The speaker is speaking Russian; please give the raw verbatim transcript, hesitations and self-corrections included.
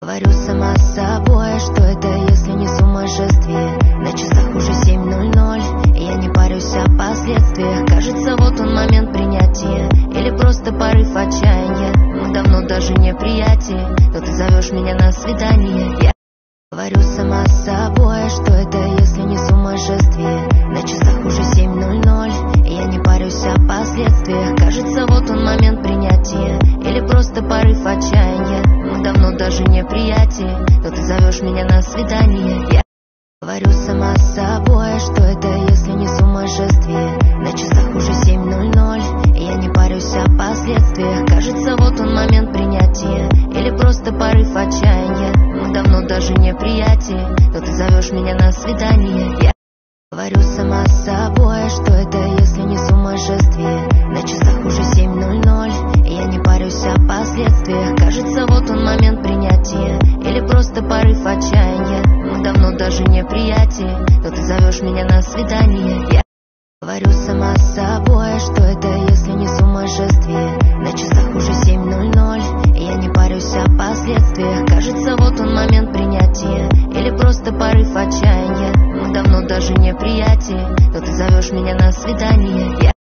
Говорю сама с собой, что это если не сумасшествие. На часах уже семь ноль ноль, и я не парюсь о последствиях. Кажется, вот он момент принятия, или просто порыв отчаяния. Мы давно даже не приятели, но ты зовешь меня на свидание. Я говорю сама с собой, что это если не сумасшествие. На часах уже семь ноль ноль, и я не парюсь о последствиях. Кажется, вот он момент принятия, или просто порыв отчаяния. Мы давно даже не приятели, но ты зовешь меня на свидание. Я говорю сама с собой, что это если не сумасшествие. На часах уже семь ноль ноль, и я не парюсь о последствиях. Кажется, вот он момент принятия, или просто порыв отчаяния. Мы давно даже не приятели, но ты зовешь меня на свидание. Я говорю сама с собой, что это если не сумасшествие. На часах уже семь ноль ноль, и я не парюсь о последствиях. Кажется, вот он момент принятия, или просто порыв отчаяния. Мы давно даже не приятели, но ты зовешь меня на свидание. Я говорю сама с собой, что это если не сумасшествие. На часах уже семь ноль ноль, и я не парюсь о последствиях. Кажется, вот он момент принятия, или просто порыв отчаяния. Мы давно даже не приятели, но ты зовешь меня на свидание. Я